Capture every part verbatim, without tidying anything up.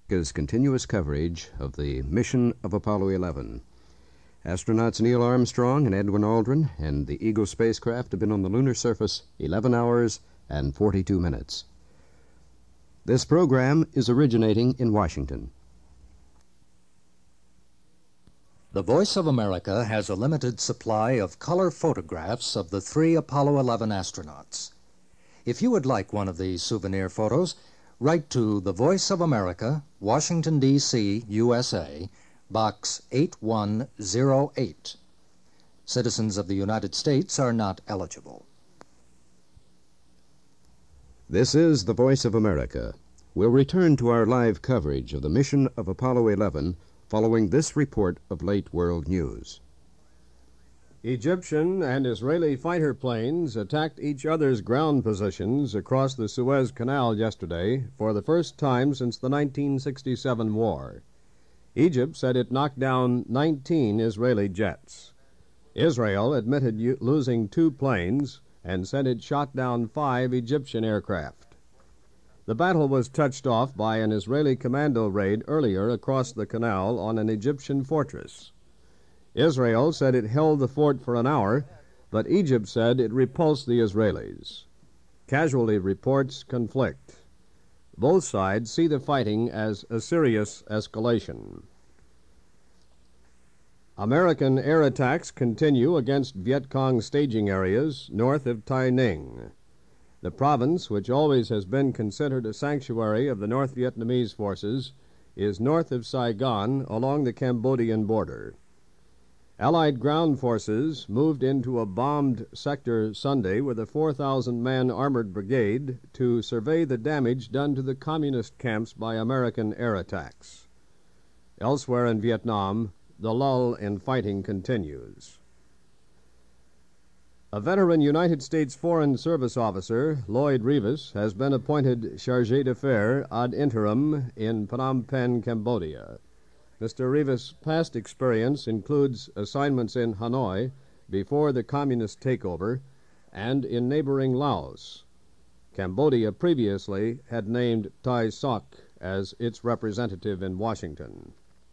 America's continuous coverage of the mission of Apollo eleven. Astronauts Neil Armstrong and Edwin Aldrin and the Eagle spacecraft have been on the lunar surface eleven hours and forty-two minutes. This program is originating in Washington. The Voice of America has a limited supply of color photographs of the three Apollo eleven astronauts. If you would like one of these souvenir photos, write to The Voice of America, Washington, D C, U S A, Box eight one zero eight. Citizens of the United States are not eligible. This is The Voice of America. We'll return to our live coverage of the mission of Apollo eleven following this report of late world news. Egyptian and Israeli fighter planes attacked each other's ground positions across the Suez Canal yesterday for the first time since the nineteen sixty-seven war. Egypt said it knocked down nineteen Israeli jets. Israel admitted u- losing two planes and said it shot down five Egyptian aircraft. The battle was touched off by an Israeli commando raid earlier across the canal on an Egyptian fortress. Israel said it held the fort for an hour, but Egypt said it repulsed the Israelis. Casualty reports conflict. Both sides see the fighting as a serious escalation. American air attacks continue against Viet Cong staging areas north of Tai Ninh. The province, which always has been considered a sanctuary of the North Vietnamese forces, is north of Saigon along the Cambodian border. Allied ground forces moved into a bombed sector Sunday with a four thousand man armored brigade to survey the damage done to the communist camps by American air attacks. Elsewhere in Vietnam, the lull in fighting continues. A veteran United States Foreign Service officer, Lloyd Rivas, has been appointed chargé d'affaires ad interim in Phnom Penh, Cambodia. Mister Rivas' past experience includes assignments in Hanoi before the communist takeover and in neighboring Laos. Cambodia previously had named Tai Sok as its representative in Washington.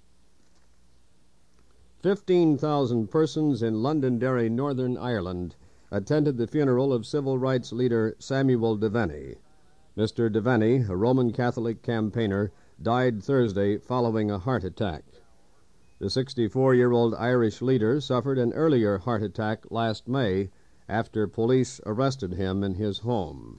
fifteen thousand persons in Londonderry, Northern Ireland, attended the funeral of civil rights leader Samuel Devaney. Mister Devaney, a Roman Catholic campaigner, died Thursday following a heart attack. The sixty-four-year-old Irish leader suffered an earlier heart attack last May after police arrested him in his home.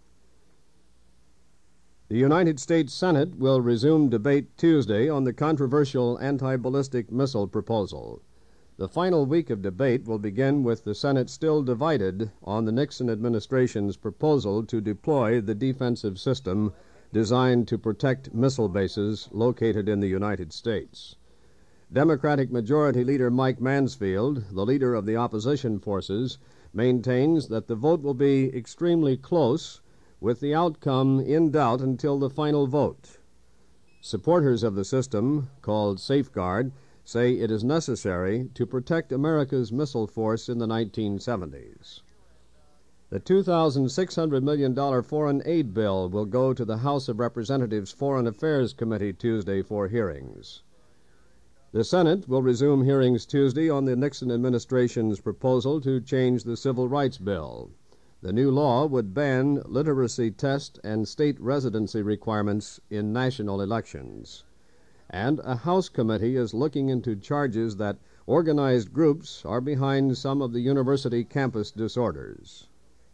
The United States Senate will resume debate Tuesday on the controversial anti-ballistic missile proposal. The final week of debate will begin with the Senate still divided on the Nixon administration's proposal to deploy the defensive system designed to protect missile bases located in the United States. Democratic Majority Leader Mike Mansfield, the leader of the opposition forces, maintains that the vote will be extremely close, with the outcome in doubt until the final vote. Supporters of the system, called Safeguard, say it is necessary to protect America's missile force in the nineteen seventies. The two thousand six hundred million dollars foreign aid bill will go to the House of Representatives Foreign Affairs Committee Tuesday for hearings. The Senate will resume hearings Tuesday on the Nixon administration's proposal to change the Civil Rights Bill. The new law would ban literacy test and state residency requirements in national elections. And a House committee is looking into charges that organized groups are behind some of the university campus disorders.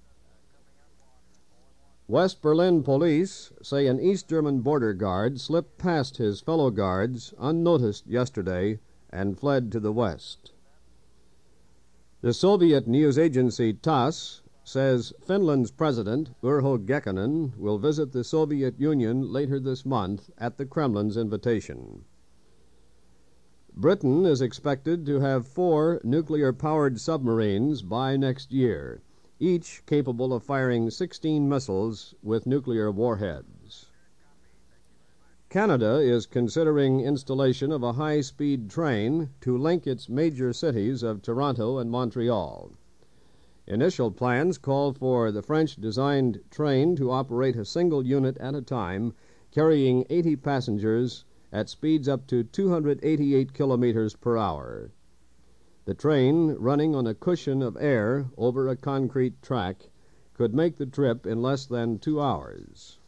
West Berlin police say an East German border guard slipped past his fellow guards unnoticed yesterday and fled to the west. The Soviet news agency TASS says Finland's president, Urho Kekkonen, will visit the Soviet Union later this month at the Kremlin's invitation. Britain is expected to have four nuclear-powered submarines by next year, each capable of firing sixteen missiles with nuclear warheads. Canada is considering installation of a high-speed train to link its major cities of Toronto and Montreal. Initial plans call for the French-designed train to operate a single unit at a time carrying eighty passengers at speeds up to two hundred eighty-eight kilometers per hour. The train, running on a cushion of air over a concrete track, could make the trip in less than two hours.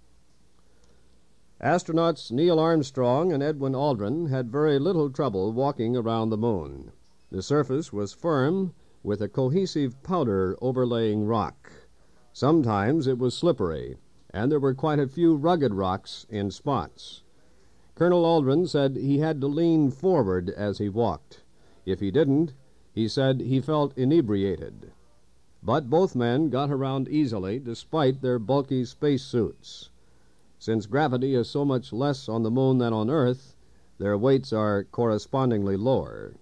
Astronauts Neil Armstrong and Edwin Aldrin had very little trouble walking around the moon. The surface was firm, with a cohesive powder overlaying rock. Sometimes it was slippery, and there were quite a few rugged rocks in spots. Colonel Aldrin said he had to lean forward as he walked. If he didn't, he said he felt inebriated. But both men got around easily despite their bulky space suits. Since gravity is so much less on the moon than on Earth, their weights are correspondingly lower.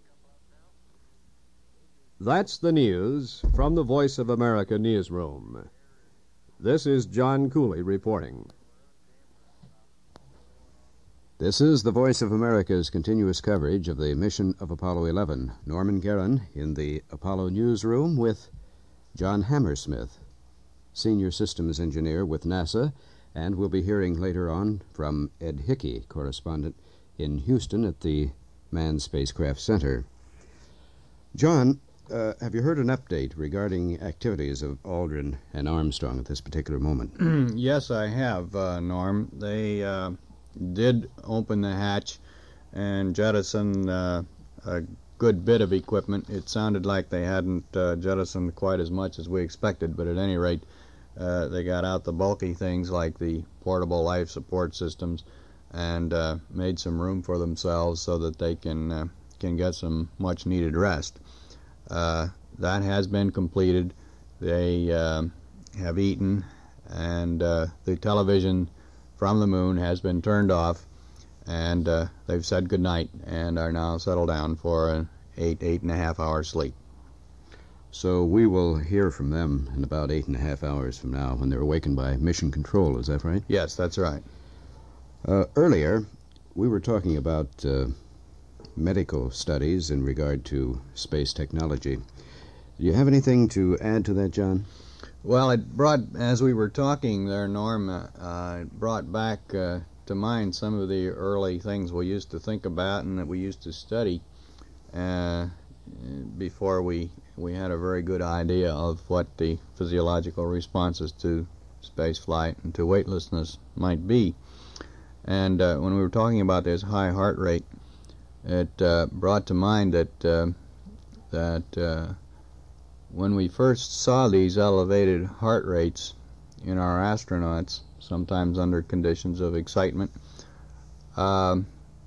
That's the news from the Voice of America newsroom. This is John Cooley reporting. This is the Voice of America's continuous coverage of the mission of Apollo eleven. Norman Guerin in the Apollo newsroom with John Hammersmith, Senior Systems Engineer with NASA, and we'll be hearing later on from Ed Hickey, correspondent in Houston at the Manned Spacecraft Center. John, uh, have you heard an update regarding activities of Aldrin and Armstrong at this particular moment? Yes, I have, uh, Norm. They uh, did open the hatch and jettison uh, a good bit of equipment. It sounded like they hadn't uh, jettisoned quite as much as we expected, but at any rate, uh, they got out the bulky things like the portable life support systems and uh, made some room for themselves so that they can uh, can get some much needed rest. Uh, that has been completed. They uh, have eaten, and uh, the television from the moon has been turned off, and uh, they've said goodnight and are now settled down for an eight, eight and a half hour sleep. So we will hear from them in about eight and a half hours from now when they're awakened by mission control, is that right? Yes, that's right. Uh, earlier, we were talking about uh, medical studies in regard to space technology. Do you have anything to add to that, John? Well, it brought, as we were talking there, Norm, uh, it brought back uh, to mind some of the early things we used to think about and that we used to study uh, before we, we had a very good idea of what the physiological responses to space flight and to weightlessness might be. And uh, when we were talking about this high heart rate, it uh, brought to mind that uh, that uh, when we first saw these elevated heart rates in our astronauts, sometimes under conditions of excitement, um,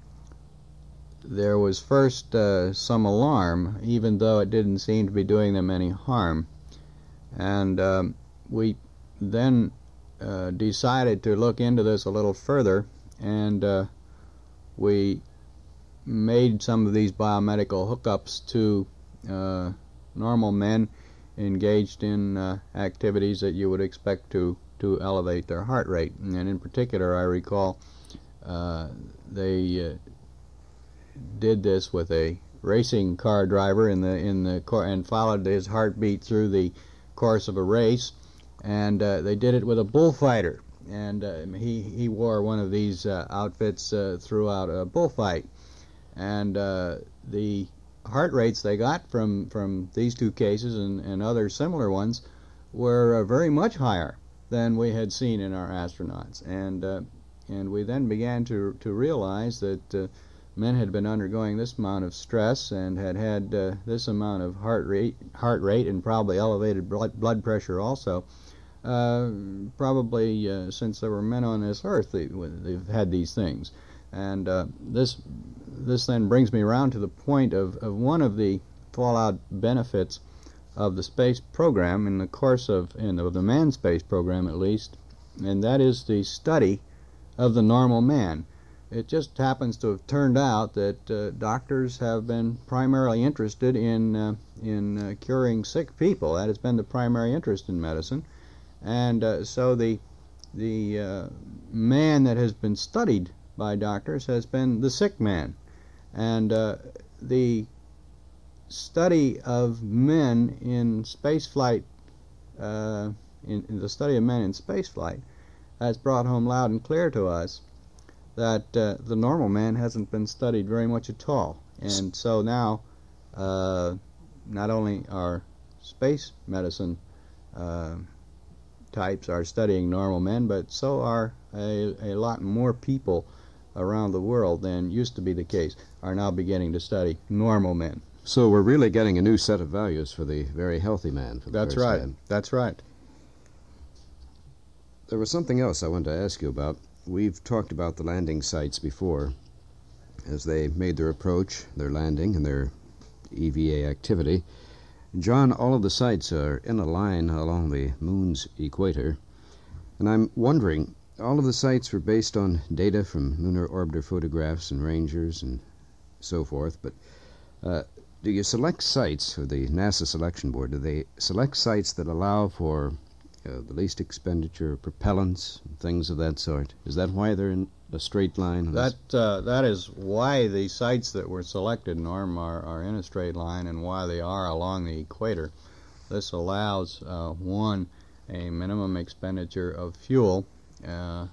there was first uh, some alarm, even though it didn't seem to be doing them any harm. And um, we then uh, decided to look into this a little further, and uh, we made some of these biomedical hookups to uh, normal men engaged in uh, activities that you would expect to, to elevate their heart rate. And in particular, I recall uh, they uh, did this with a racing car driver in the in the car and followed his heartbeat through the course of a race, and uh, they did it with a bullfighter, and uh, he he wore one of these uh, outfits uh, throughout a bullfight, and uh, the heart rates they got from from these two cases and, and other similar ones were uh, very much higher than we had seen in our astronauts, and uh, and we then began to to realize that uh, men had been undergoing this amount of stress and had had uh, this amount of heart rate, heart rate, and probably elevated blood blood pressure also. Uh, probably uh, since there were men on this earth, they, they've had these things, and uh, this this then brings me around to the point of, of one of the fallout benefits of the space program in the course of in the, of the manned space program at least, and that is the study of the normal man. It just happens to have turned out that uh, doctors have been primarily interested in uh, in uh, curing sick people. That has been the primary interest in medicine, and uh, so the the uh, man that has been studied by doctors has been the sick man, and uh, the study of men in space flight, uh, in, in the study of men in space flight, has brought home loud and clear to us that uh, the normal man hasn't been studied very much at all. And so now, uh, not only are space medicine uh, types are studying normal men, but so are a, a lot more people around the world than used to be the case, are now beginning to study normal men. So we're really getting a new set of values for the very healthy man. For the That's first right. time. That's right. There was something else I wanted to ask you about. We've talked about the landing sites before, as they made their approach, their landing, and their E V A activity. John, all of the sites are in a line along the moon's equator, and I'm wondering, all of the sites were based on data from lunar orbiter photographs and rangers and so forth, but uh, do you select sites, or the NASA selection board, do they select sites that allow for uh, the least expenditure of propellants and things of that sort? Is that why they're in a straight line? That uh, that is why the sites that were selected, Norm, are, are in a straight line, and why they are along the equator. This allows, uh, one, a minimum expenditure of fuel uh,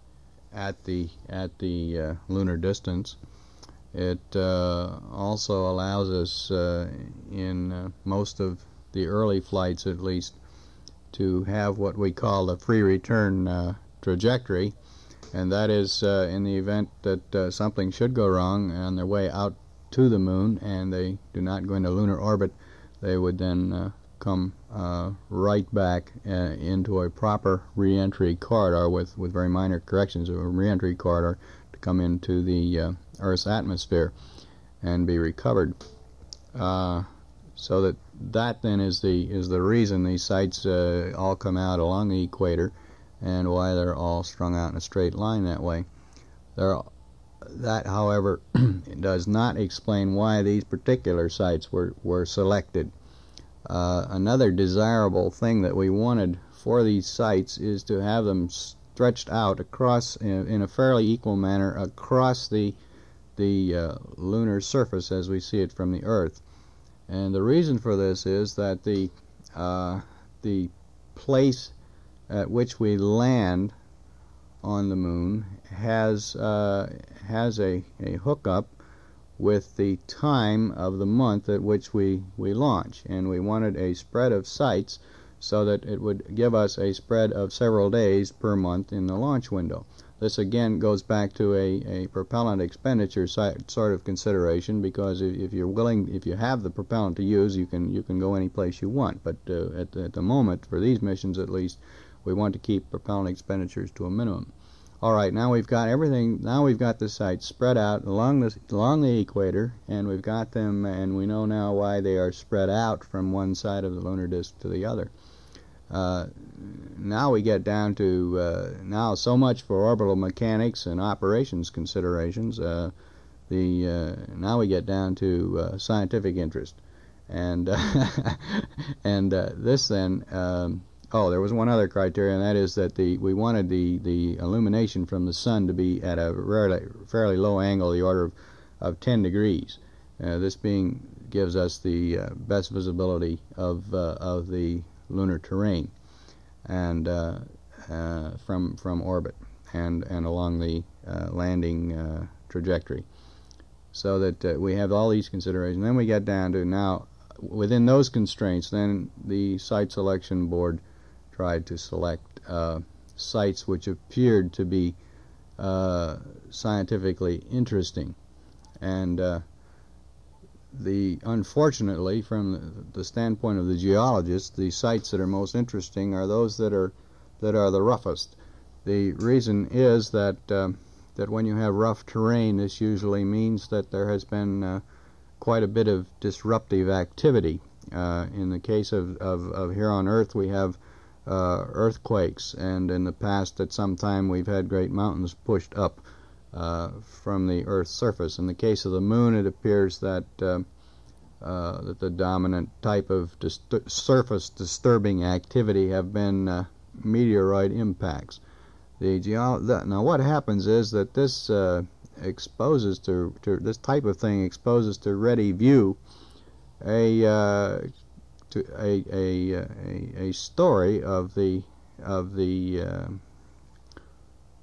at the at the uh, lunar distance. It uh, also allows us, uh, in uh, most of the early flights at least, to have what we call the free return uh, trajectory, and that is uh, in the event that uh, something should go wrong on their way out to the moon and they do not go into lunar orbit, they would then uh, come uh, right back uh, into a proper re-entry corridor with, with very minor corrections, a re-entry corridor to come into the uh, Earth's atmosphere and be recovered. Uh, so that that then is the is the reason these sites uh, all come out along the equator, and why they're all strung out in a straight line that way. There, that, however, does not explain why these particular sites were were selected. Uh, another desirable thing that we wanted for these sites is to have them stretched out across in, in a fairly equal manner across the the uh, lunar surface as we see it from the Earth. And the reason for this is that the uh, the place at which we land on the moon has uh, has a, a hookup with the time of the month at which we, we launch, and we wanted a spread of sites so that it would give us a spread of several days per month in the launch window. This again goes back to a, a propellant expenditure sort of consideration, because if you're willing, if you have the propellant to use, you can you can go any place you want. But uh, at, at the moment, for these missions at least, we want to keep propellant expenditures to a minimum. All right, now we've got everything. Now we've got the sites spread out along the along the equator, and we've got them, and we know now why they are spread out from one side of the lunar disk to the other. Uh, now we get down to uh, now so much for orbital mechanics and operations considerations. Uh, the uh, now we get down to uh, scientific interest, and uh, and uh, this then. Um, oh, there was one other criteria, and that is that the we wanted the the illumination from the sun to be at a fairly fairly low angle, the order of, of ten degrees. Uh, this being gives us the uh, best visibility of uh, of the lunar terrain, and uh, uh, from from orbit and and along the uh, landing uh, trajectory, so that uh, we have all these considerations. Then we get down to now within those constraints. Then the site selection board tried to select uh, sites which appeared to be uh, scientifically interesting, and uh, the unfortunately, from the, the standpoint of the geologists, the sites that are most interesting are those that are that are the roughest. The reason is that uh, that when you have rough terrain, this usually means that there has been uh, quite a bit of disruptive activity. Uh, in the case of, of, of here on Earth, we have uh, earthquakes, and in the past, at some time, we've had great mountains pushed up uh, from the Earth's surface. In the case of the Moon, it appears that uh, uh, that the dominant type of dis surface disturbing activity have been uh, meteoroid impacts. The geo the, now, what happens is that this uh, exposes to, to this type of thing exposes to ready view a uh, to a, a a a story of the of the uh,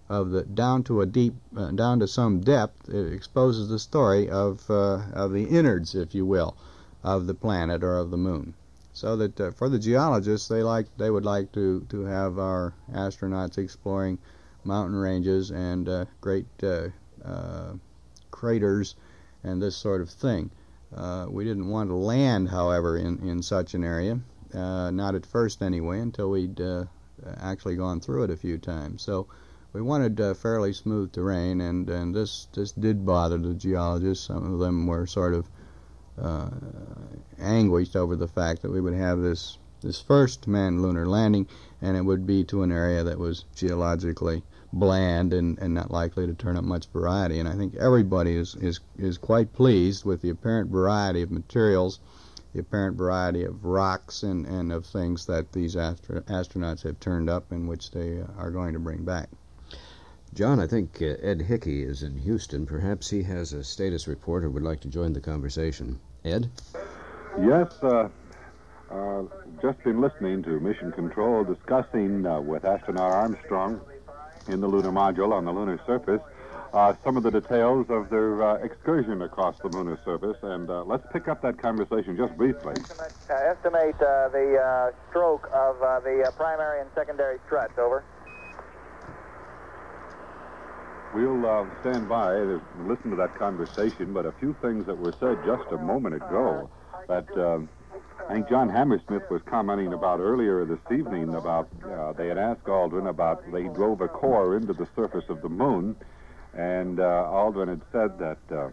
of the down to a deep, uh, down to some depth. It exposes the story of uh, of the innards, if you will, of the planet or of the moon. So that uh, for the geologists, they like they would like to to have our astronauts exploring mountain ranges and uh, great uh, uh, craters and this sort of thing. Uh, we didn't want to land, however, in in such an area, uh, not at first anyway, until we'd uh, actually gone through it a few times. So we wanted uh, fairly smooth terrain, and and this this did bother the geologists. Some of them were sort of uh, anguished over the fact that we would have this this first manned lunar landing, and it would be to an area that was geologically bland and, and not likely to turn up much variety. And I think everybody is, is, is quite pleased with the apparent variety of materials, the apparent variety of rocks and, and of things that these astro astronauts have turned up and which they are going to bring back. John, I think uh, Ed Hickey is in Houston. Perhaps he has a status report or would like to join the conversation. Ed? Yes, uh, uh, just been listening to Mission Control discussing uh, with astronaut Armstrong in the lunar module on the lunar surface uh, some of the details of their uh, excursion across the lunar surface, and uh, let's pick up that conversation just briefly. Estimate, uh, estimate uh, the uh, stroke of uh, the uh, primary and secondary struts, over. We'll uh, stand by and listen to that conversation, but a few things that were said just a moment ago that uh, I think John Hammersmith was commenting about earlier this evening about uh, they had asked Aldrin about they drove a core into the surface of the moon, and uh, Aldrin had said that um,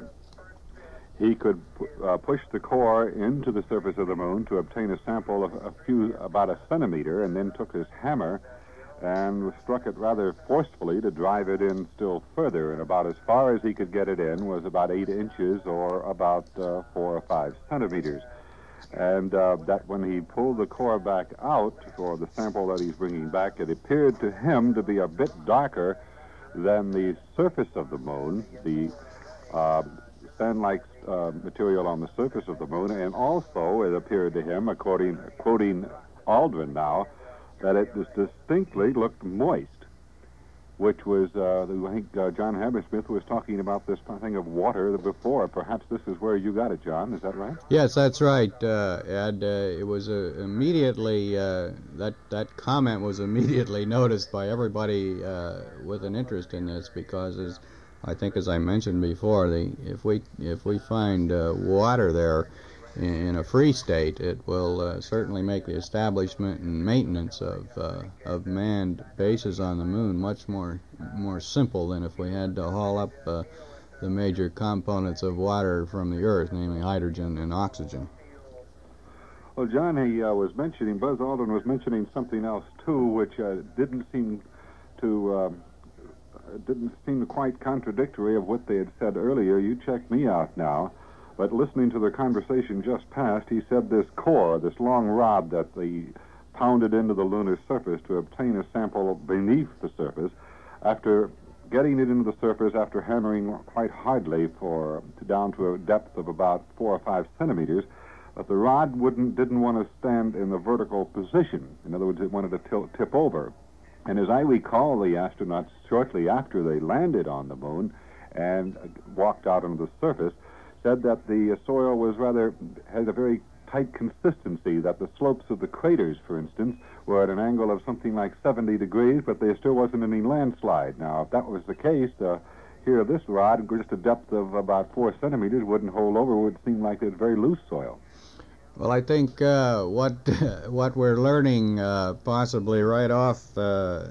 he could uh, push the core into the surface of the moon to obtain a sample of a few, about a centimeter, and then took his hammer and struck it rather forcefully to drive it in still further, and about as far as he could get it in was about eight inches or about uh, four or five centimeters. And uh, that when he pulled the core back out for the sample that he's bringing back, it appeared to him to be a bit darker than the surface of the moon, the uh, sand-like uh, material on the surface of the moon, and also it appeared to him, according quoting Aldrin now, that it was distinctly looked moist, which was, uh, I think uh, John Hammersmith was talking about this thing of water before. Perhaps this is where you got it, John. Is that right? Yes, that's right, uh, Ed. Uh, it was uh, immediately, uh, that, that comment was immediately noticed by everybody uh, with an interest in this, because as I think, as I mentioned before, the, if we if we find uh, water there in, in a free state, it will uh, certainly make the establishment and maintenance of uh, of manned bases on the moon much more more simple than if we had to haul up uh, the major components of water from the Earth, namely hydrogen and oxygen. Well, John, he uh, was mentioning, Buzz Aldrin was mentioning something else too, which uh, didn't seem to. Uh, didn't seem quite contradictory of what they had said earlier. You check me out now, but listening to the conversation just past, he said this core, this long rod that they pounded into the lunar surface to obtain a sample beneath the surface, after getting it into the surface, after hammering quite hardly for down to a depth of about four or five centimeters, that the rod wouldn't didn't want to stand in the vertical position. In other words, it wanted to tilt, tip over. And as I recall, the astronauts, shortly after they landed on the moon and walked out onto the surface, said that the soil was rather, had a very tight consistency, that the slopes of the craters, for instance, were at an angle of something like seventy degrees, but there still wasn't any landslide. Now, if that was the case, uh, here this rod, just a depth of about four centimeters, wouldn't hold over, would seem like it's very loose soil. Well, I think uh, what what we're learning uh, possibly right off, uh,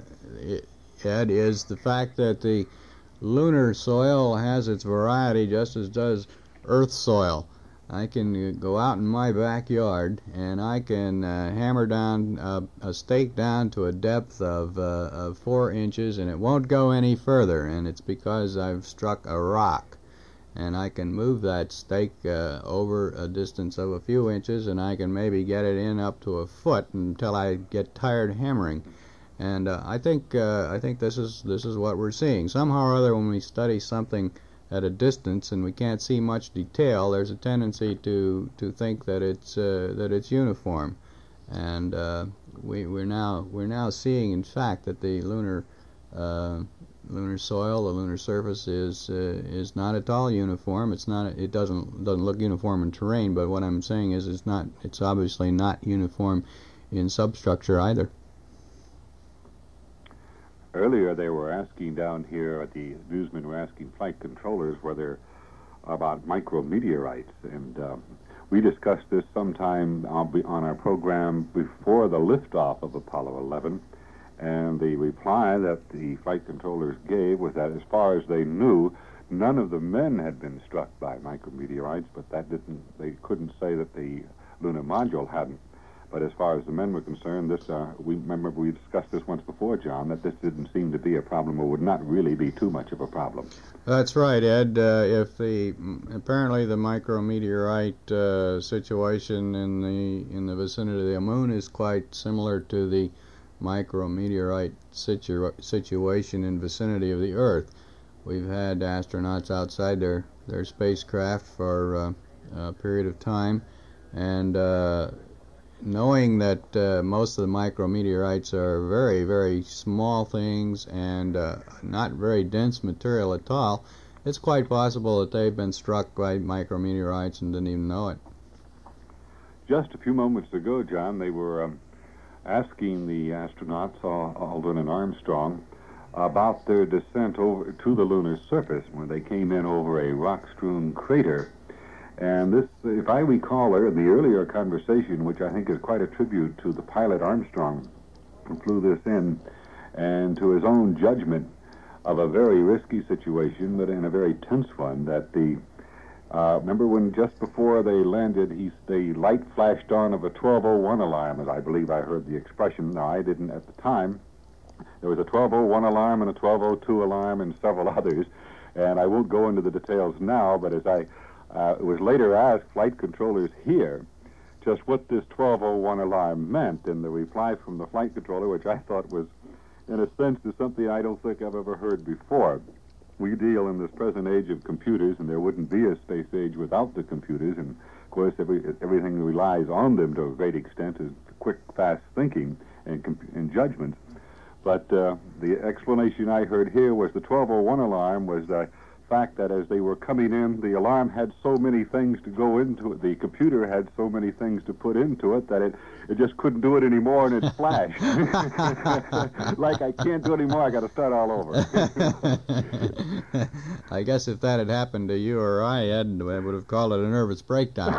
Ed, is the fact that the lunar soil has its variety just as does Earth soil. I can go out in my backyard and I can uh, hammer down uh, a stake down to a depth of, uh, of four inches, and it won't go any further, and it's because I've struck a rock. And I can move that stake uh, over a distance of a few inches, and I can maybe get it in up to a foot until I get tired hammering. And uh, I think uh, I think this is this is what we're seeing. Somehow or other, when we study something at a distance and we can't see much detail, there's a tendency to to think that it's uh, that it's uniform. And uh, we we're now we're now seeing, in fact, that the lunar uh, lunar soil, the lunar surface is uh, is not at all uniform. It's not. It doesn't doesn't look uniform in terrain. But what I'm saying is, it's not. It's obviously not uniform in substructure either. Earlier, they were asking down here, the newsmen were asking flight controllers whether about micrometeorites, and um, we discussed this sometime on on our program before the liftoff of Apollo eleven, and the reply that the flight controllers gave was that as far as they knew, none of the men had been struck by micrometeorites, but that didn't, they couldn't say that the lunar module hadn't. But as far as the men were concerned, this uh, we remember we discussed this once before, John, that this didn't seem to be a problem, or would not really be too much of a problem. That's right, Ed. Uh, if the apparently the micrometeorite uh, situation in the in the vicinity of the moon is quite similar to the micrometeorite situ situation in vicinity of the Earth. We've had astronauts outside their their spacecraft for uh, a period of time, and uh, knowing that uh, most of the micrometeorites are very, very small things and uh, not very dense material at all, it's quite possible that they've been struck by micrometeorites and didn't even know it. Just a few moments ago, John, they were um, asking the astronauts, Aldrin and Armstrong, about their descent over to the lunar surface when they came in over a rock-strewn crater. And this, if I recall, the earlier conversation, which I think is quite a tribute to the pilot Armstrong, who flew this in, and to his own judgment of a very risky situation, but in a very tense one, that the, uh, remember when just before they landed, he, the light flashed on of a twelve oh one alarm, as I believe I heard the expression. Now, I didn't at the time. There was a twelve oh one alarm and a twelve oh two alarm and several others, and I won't go into the details now, but as I Uh, it was later asked flight controllers here just what this twelve oh one alarm meant, and the reply from the flight controller, which I thought was, in a sense, is something I don't think I've ever heard before. We deal in this present age of computers, and there wouldn't be a space age without the computers, and of course every, everything relies on them to a great extent is quick, fast thinking and, and judgments. But uh, the explanation I heard here was the twelve oh one alarm was the fact that as they were coming in, the alarm had so many things to go into it, the computer had so many things to put into it that it, it just couldn't do it anymore, and it flashed. Like, I can't do it anymore, I got to start all over. I guess if that had happened to you or I, Ed, I would have called it a nervous breakdown.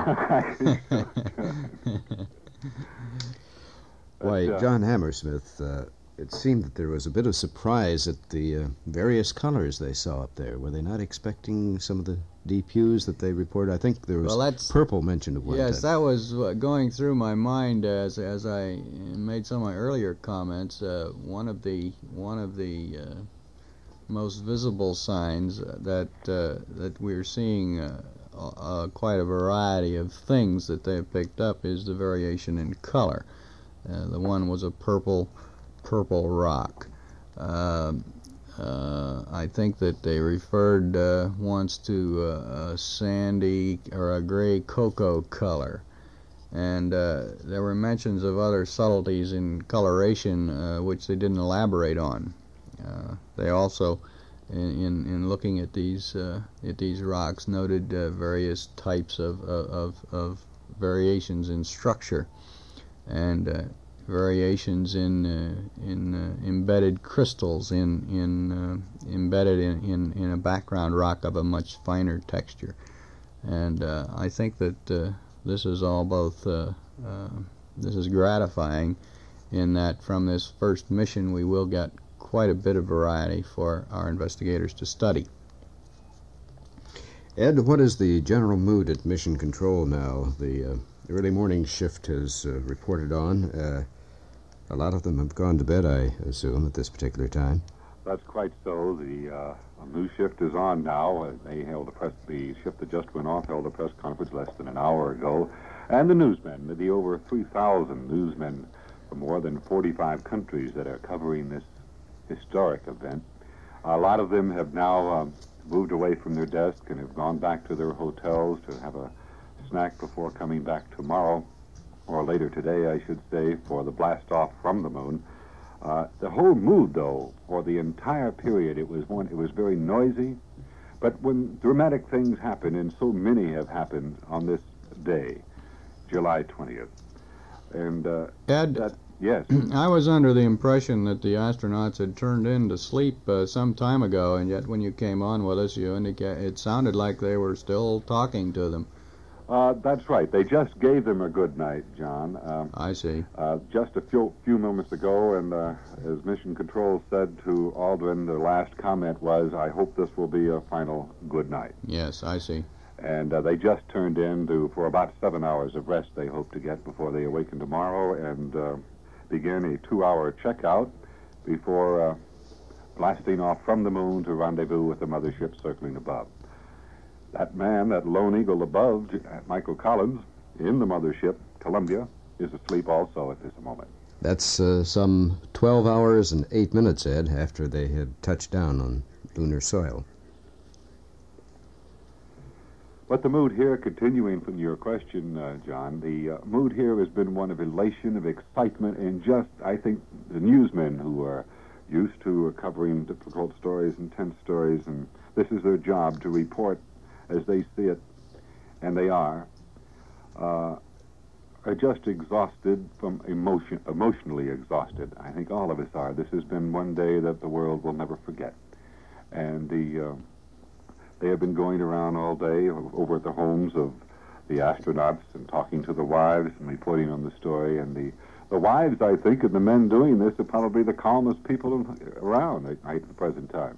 Why, uh, John Hammersmith, uh, it seemed that there was a bit of surprise at the uh, various colors they saw up there. Were they not expecting some of the deep hues that they reported? I think there was well, that's, purple mentioned at one yes, time. that was going through my mind as as I made some of my earlier comments. Uh, one of the one of the uh, most visible signs that uh, that we're seeing uh, uh, quite a variety of things that they've picked up is the variation in color. Uh, the one was a purple. purple rock. Uh, uh, I think that they referred uh, once to uh, a sandy or a gray cocoa color. And uh, there were mentions of other subtleties in coloration uh, which they didn't elaborate on. Uh, they also, in, in, in looking at these uh, at these rocks, noted uh, various types of, of, of variations in structure. And uh, variations in uh, in uh, embedded crystals in in uh, embedded in, in in a background rock of a much finer texture, and uh, I think that uh, this is all both uh, uh, this is gratifying in that from this first mission we will get quite a bit of variety for our investigators to study. Ed, what is the general mood at Mission Control now? The uh, early morning shift has uh, reported on. Uh, a lot of them have gone to bed, I assume, at this particular time. That's quite so. The uh, new shift is on now. Uh, they held a press. The shift that just went off held a press conference less than an hour ago, and the newsmen, the over three thousand newsmen from more than forty-five countries that are covering this historic event. A lot of them have now um, moved away from their desk and have gone back to their hotels to have a snack before coming back tomorrow, or later today, I should say, for the blast off from the moon. Uh, the whole mood, though, for the entire period, it was one. It was very noisy. But when dramatic things happen, and so many have happened on this day, July twentieth, and uh, Ed, that, yes, I was under the impression that the astronauts had turned in to sleep uh, some time ago, and yet when you came on with us, you indica- it sounded like they were still talking to them. uh, that's right. They just gave them a good night, John. Um, I see. Uh, just a few few moments ago, and uh, as Mission Control said to Aldrin, their last comment was, "I hope this will be a final good night." Yes, I see. And uh, they just turned in to, for about seven hours of rest they hope to get before they awaken tomorrow and uh, begin a two-hour checkout before uh, blasting off from the moon to rendezvous with the mothership circling above. That man, that lone eagle above, Michael Collins, in the mothership, Columbia, is asleep also at this moment. That's uh, some twelve hours and eight minutes, Ed, after they had touched down on lunar soil. But the mood here, continuing from your question, uh, John, the uh, mood here has been one of elation, of excitement, and just, I think, the newsmen who are used to uh, covering difficult stories, intense stories, and this is their job to report as they see it, and they are, uh, are just exhausted from emotion, emotionally exhausted. I think all of us are. This has been one day that the world will never forget. And the... Uh, They have been going around all day over at the homes of the astronauts and talking to the wives and reporting on the story. And the, the wives, I think, and the men doing this are probably the calmest people around at, at the present time.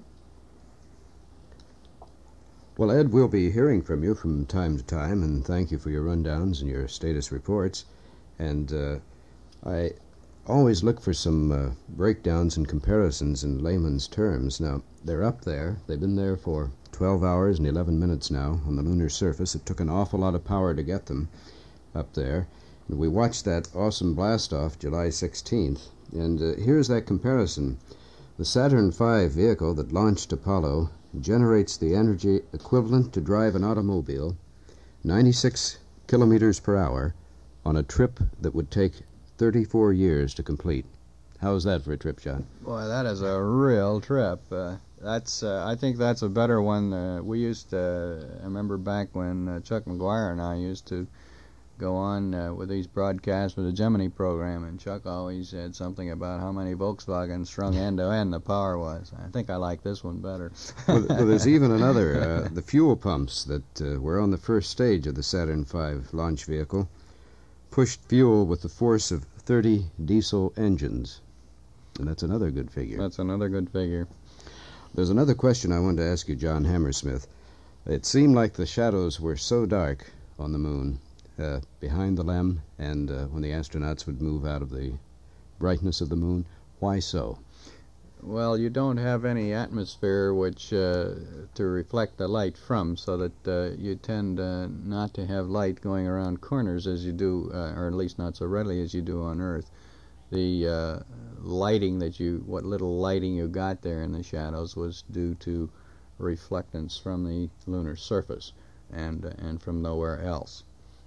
Well, Ed, we'll be hearing from you from time to time, and thank you for your rundowns and your status reports. And uh, I always look for some uh, breakdowns and comparisons in layman's terms. Now, they're up there. They've been there for twelve hours and eleven minutes now on the lunar surface. It took an awful lot of power to get them up there. And we watched that awesome blast-off July sixteenth. And uh, here's that comparison. The Saturn five vehicle that launched Apollo generates the energy equivalent to drive an automobile ninety-six kilometers per hour on a trip that would take thirty-four years to complete. How's that for a trip, John? Boy, that is a real trip. Uh, that's uh, I think that's a better one. Uh, we used to, uh, I remember back when uh, Chuck McGuire and I used to go on uh, with these broadcasts with the Gemini program, and Chuck always said something about how many Volkswagens strung end to end the power was. I think I like this one better. well, well, there's even another. Uh, the fuel pumps that uh, were on the first stage of the Saturn five launch vehicle pushed fuel with the force of thirty diesel engines. And that's another good figure. That's another good figure. There's another question I wanted to ask you, John Hammersmith. It seemed like the shadows were so dark on the moon, uh, behind the L E M, and uh, when the astronauts would move out of the brightness of the moon. Why so? Well, you don't have any atmosphere which uh, to reflect the light from, so that uh, you tend uh, not to have light going around corners as you do, uh, or at least not so readily as you do on Earth. The uh, lighting that you, what little lighting you got there in the shadows was due to reflectance from the lunar surface and uh, and from nowhere else.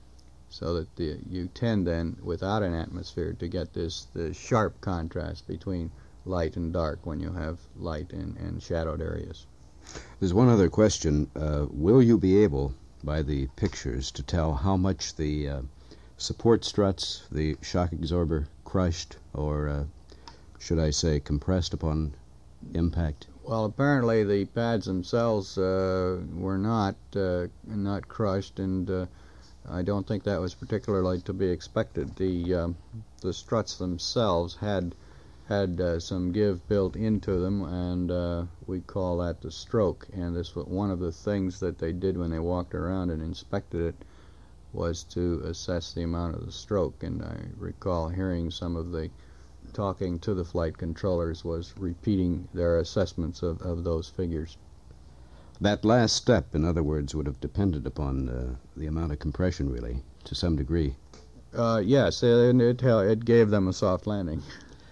So that the, you tend then, without an atmosphere, to get this the sharp contrast between light and dark when you have light and, and shadowed areas. There's one other question. Uh, will you be able, by the pictures, to tell how much the uh, support struts, the shock absorber, crushed, or uh, should I say compressed upon impact? Well, apparently the pads themselves uh, were not uh, not crushed, and uh, I don't think that was particularly to be expected. The uh, the struts themselves had had uh, some give built into them, and uh, we call that the stroke. And this was one of the things that they did when they walked around and inspected it, was to assess the amount of the stroke. And I recall hearing some of the talking to the flight controllers was repeating their assessments of, of those figures. That last step, in other words, would have depended upon uh, the amount of compression, really, to some degree. Uh, yes, it, it, it gave them a soft landing.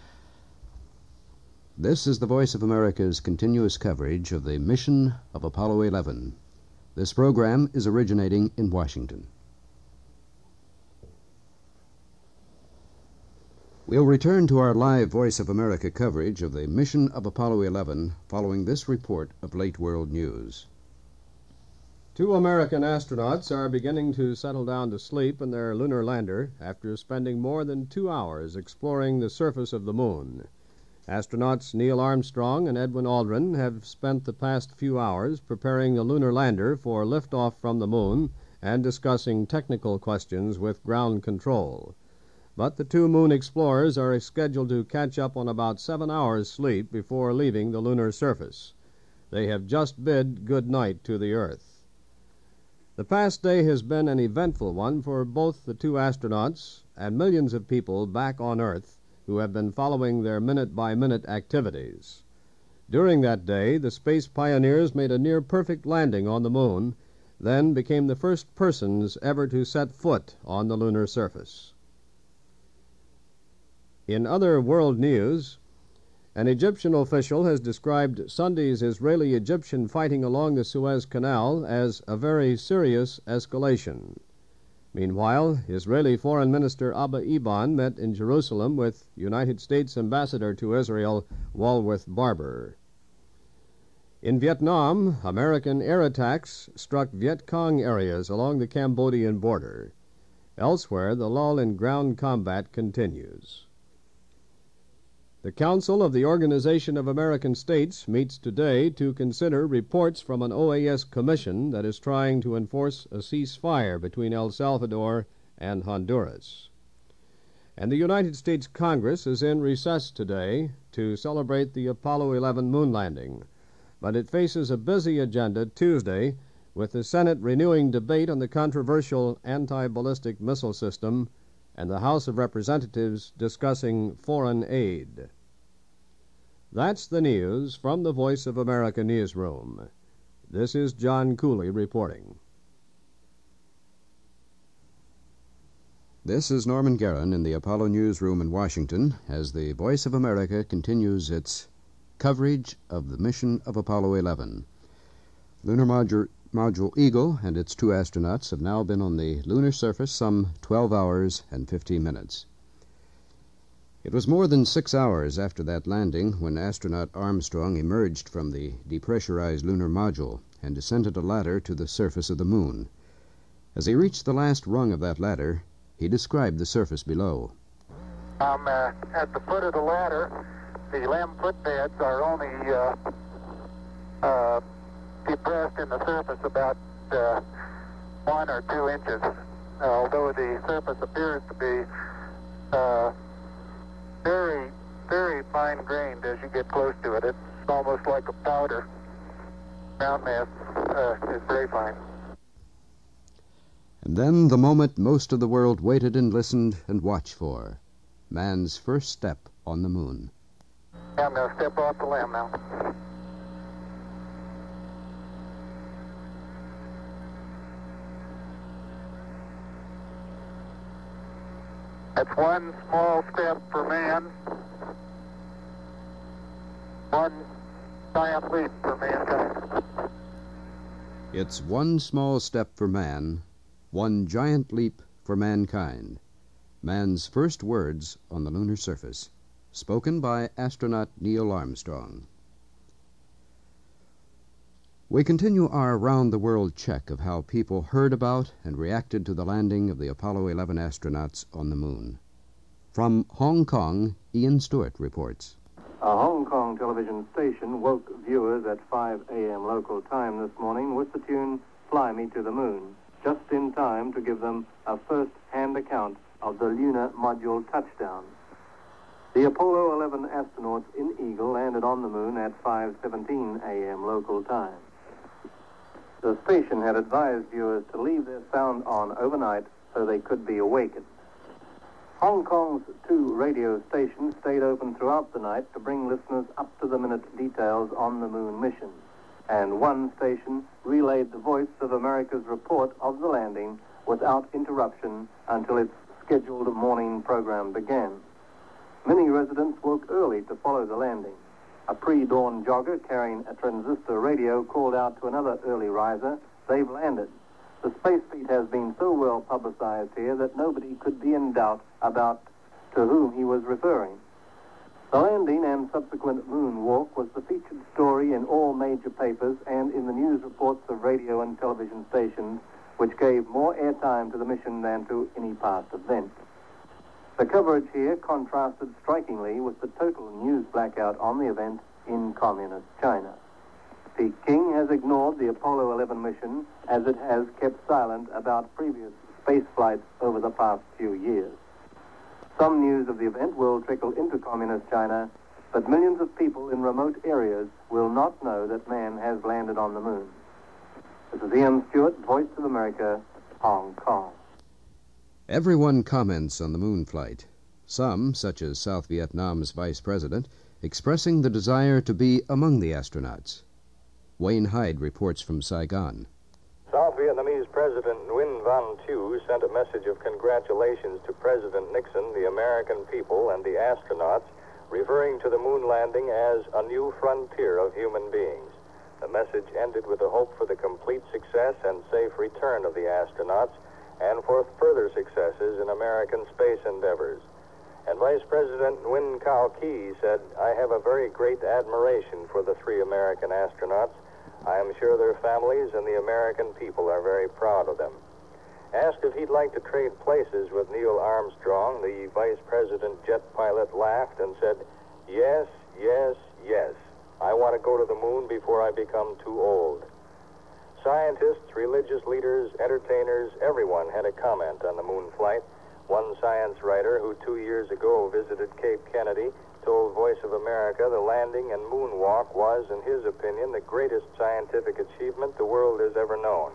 This is the Voice of America's continuous coverage of the mission of Apollo eleven. This program is originating in Washington. We'll return to our live Voice of America coverage of the mission of Apollo eleven following this report of late world news. Two American astronauts are beginning to settle down to sleep in their lunar lander after spending more than two hours exploring the surface of the moon. Astronauts Neil Armstrong and Edwin Aldrin have spent the past few hours preparing the lunar lander for liftoff from the moon and discussing technical questions with ground control. But the two moon explorers are scheduled to catch up on about seven hours' sleep before leaving the lunar surface. They have just bid good night to the Earth. The past day has been an eventful one for both the two astronauts and millions of people back on Earth who have been following their minute-by-minute activities. During that day, the space pioneers made a near-perfect landing on the moon, then became the first persons ever to set foot on the lunar surface. In other world news, an Egyptian official has described Sunday's Israeli-Egyptian fighting along the Suez Canal as a very serious escalation. Meanwhile, Israeli Foreign Minister Abba Eban met in Jerusalem with United States Ambassador to Israel Walworth Barber. In Vietnam, American air attacks struck Viet Cong areas along the Cambodian border. Elsewhere, the lull in ground combat continues. The Council of the Organization of American States meets today to consider reports from an O A S commission that is trying to enforce a ceasefire between El Salvador and Honduras. And the United States Congress is in recess today to celebrate the Apollo eleven moon landing, but it faces a busy agenda Tuesday with the Senate renewing debate on the controversial anti-ballistic missile system and the House of Representatives discussing foreign aid. That's the news from the Voice of America newsroom. This is John Cooley reporting. This is Norman Guerin in the Apollo newsroom in Washington as the Voice of America continues its coverage of the mission of Apollo eleven. Lunar Module, Module Eagle and its two astronauts have now been on the lunar surface some twelve hours and fifteen minutes. It was more than six hours after that landing when astronaut Armstrong emerged from the depressurized lunar module and descended a ladder to the surface of the moon. As he reached the last rung of that ladder, he described the surface below. I'm uh, at the foot of the ladder. The limb footbeds are only uh, uh, depressed in the surface about uh, one or two inches, uh, although the surface appears to be uh, very, very fine-grained as you get close to it. It's almost like a powder. Ground mass uh, is very fine. And then the moment most of the world waited and listened and watched for, man's first step on the moon. I'm going to step off the limb now. That's one small step for man, one giant leap for mankind. It's one small step for man, one giant leap for mankind. Man's first words on the lunar surface, spoken by astronaut Neil Armstrong. We continue our round-the-world check of how people heard about and reacted to the landing of the Apollo eleven astronauts on the moon. From Hong Kong, Ian Stewart reports. A Hong Kong television station woke viewers at five a.m. local time this morning with the tune Fly Me to the Moon, just in time to give them a first-hand account of the lunar module touchdown. The Apollo eleven astronauts in Eagle landed on the moon at five seventeen a.m. local time. The station had advised viewers to leave their sound on overnight so they could be awakened. Hong Kong's two radio stations stayed open throughout the night to bring listeners up-to-the-minute details on the moon mission, and one station relayed the Voice of America's report of the landing without interruption until its scheduled morning program began. Many residents woke early to follow the landing. A pre-dawn jogger carrying a transistor radio called out to another early riser, "They've landed." The space feat has been so well publicized here that nobody could be in doubt about to whom he was referring. The landing and subsequent moonwalk was the featured story in all major papers and in the news reports of radio and television stations, which gave more airtime to the mission than to any past event. The coverage here contrasted strikingly with the total news blackout on the event in communist China. Peking has ignored the Apollo eleven mission as it has kept silent about previous space flights over the past few years. Some news of the event will trickle into communist China, but millions of people in remote areas will not know that man has landed on the moon. This is Ian Stewart, Voice of America, Hong Kong. Everyone comments on the moon flight. Some, such as South Vietnam's vice president, expressing the desire to be among the astronauts. Wayne Hyde reports from Saigon. South Vietnamese President Nguyen Van Thieu sent a message of congratulations to President Nixon, the American people, and the astronauts, referring to the moon landing as a new frontier of human beings. The message ended with a hope for the complete success and safe return of the astronauts and for further successes in American space endeavors. And Vice President Nguyen Cao Ky said, "I have a very great admiration for the three American astronauts. I am sure their families and the American people are very proud of them." Asked if he'd like to trade places with Neil Armstrong, the Vice President jet pilot laughed and said, "Yes, yes, yes. I want to go to the moon before I become too old." Scientists, religious leaders, entertainers, everyone had a comment on the moon flight. One science writer who two years ago visited Cape Kennedy told Voice of America the landing and moonwalk was, in his opinion, the greatest scientific achievement the world has ever known.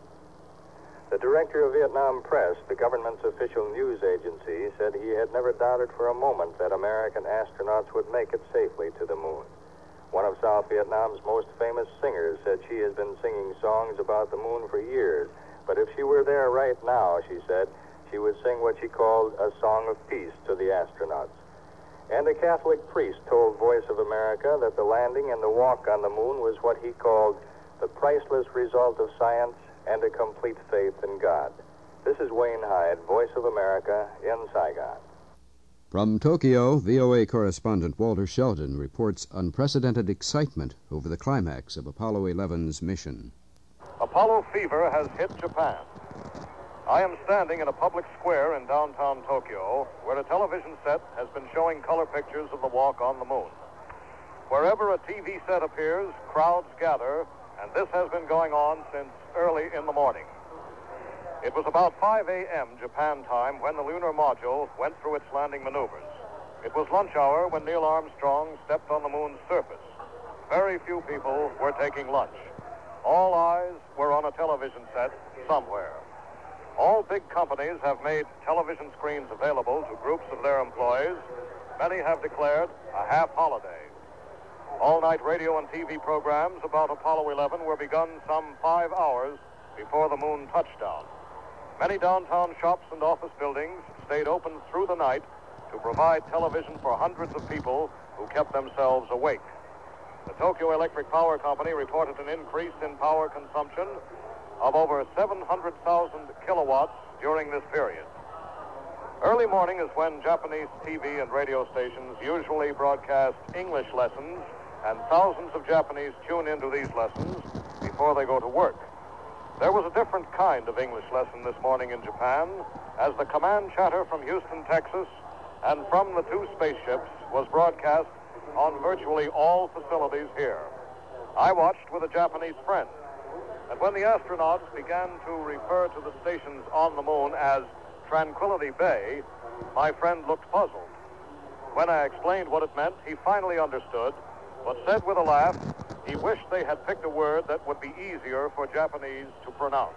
The director of Vietnam Press, the government's official news agency, said he had never doubted for a moment that American astronauts would make it safely to the moon. One of South Vietnam's most famous singers said she has been singing songs about the moon for years, but if she were there right now, she said, she would sing what she called a song of peace to the astronauts. And a Catholic priest told Voice of America that the landing and the walk on the moon was what he called the priceless result of science and a complete faith in God. This is Wayne Hyde, Voice of America, in Saigon. From Tokyo, V O A correspondent Walter Shelton reports unprecedented excitement over the climax of Apollo eleven's mission. Apollo fever has hit Japan. I am standing in a public square in downtown Tokyo, where a television set has been showing color pictures of the walk on the moon. Wherever a T V set appears, crowds gather, and this has been going on since early in the morning. It was about five a.m. Japan time when the lunar module went through its landing maneuvers. It was lunch hour when Neil Armstrong stepped on the moon's surface. Very few people were taking lunch. All eyes were on a television set somewhere. All big companies have made television screens available to groups of their employees. Many have declared a half holiday. All-night radio and T V programs about Apollo eleven were begun some five hours before the moon touchdown. Many downtown shops and office buildings stayed open through the night to provide television for hundreds of people who kept themselves awake. The Tokyo Electric Power Company reported an increase in power consumption of over seven hundred thousand kilowatts during this period. Early morning is when Japanese T V and radio stations usually broadcast English lessons, and thousands of Japanese tune into these lessons before they go to work. There was a different kind of English lesson this morning in Japan, as the command chatter from Houston, Texas, and from the two spaceships was broadcast on virtually all facilities here. I watched with a Japanese friend, and when the astronauts began to refer to the stations on the moon as Tranquility Bay, my friend looked puzzled. When I explained what it meant, he finally understood, but said with a laugh he wished they had picked a word that would be easier for Japanese to pronounce.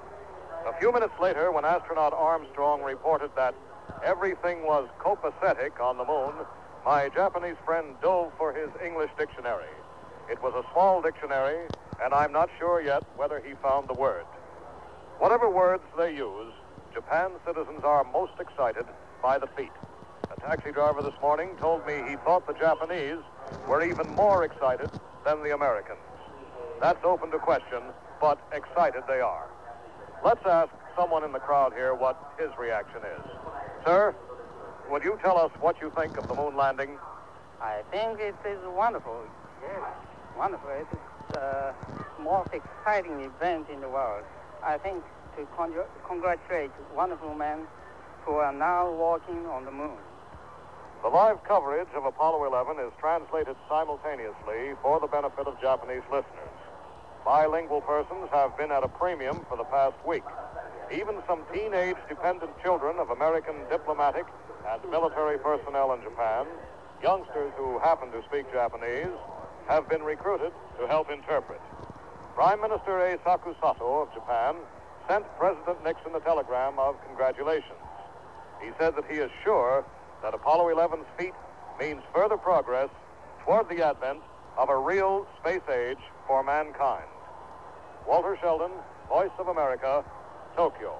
A few minutes later, when astronaut Armstrong reported that everything was copacetic on the moon, my Japanese friend dove for his English dictionary. It was a small dictionary, and I'm not sure yet whether he found the word. Whatever words they use, Japan's citizens are most excited by the feat. A taxi driver this morning told me he thought the Japanese were even more excited than the Americans. That's open to question, but excited they are. Let's ask someone in the crowd here what his reaction is. Sir? would you tell us what you think of the moon landing? I think it is wonderful. Yes, wonderful. It is the most exciting event in the world. I think to con- congratulate wonderful men who are now walking on the moon. The live coverage of Apollo eleven is translated simultaneously for the benefit of Japanese listeners. Bilingual persons have been at a premium for the past week. Even some teenage dependent children of American diplomatic and military personnel in Japan, youngsters who happen to speak Japanese, have been recruited to help interpret. Prime Minister Eisaku Sato of Japan sent President Nixon a telegram of congratulations. He said that he is sure that Apollo eleven's feat means further progress toward the advent of a real space age for mankind. Walter Sheldon, Voice of America, Tokyo.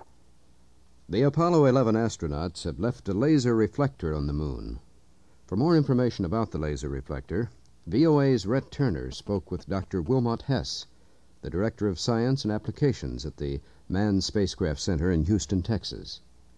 The Apollo eleven astronauts have left a laser reflector on the moon. For more information about the laser reflector, V O A's Rhett Turner spoke with Doctor Wilmot Hess, the Director of Science and Applications at the Manned Spacecraft Center in Houston, Texas.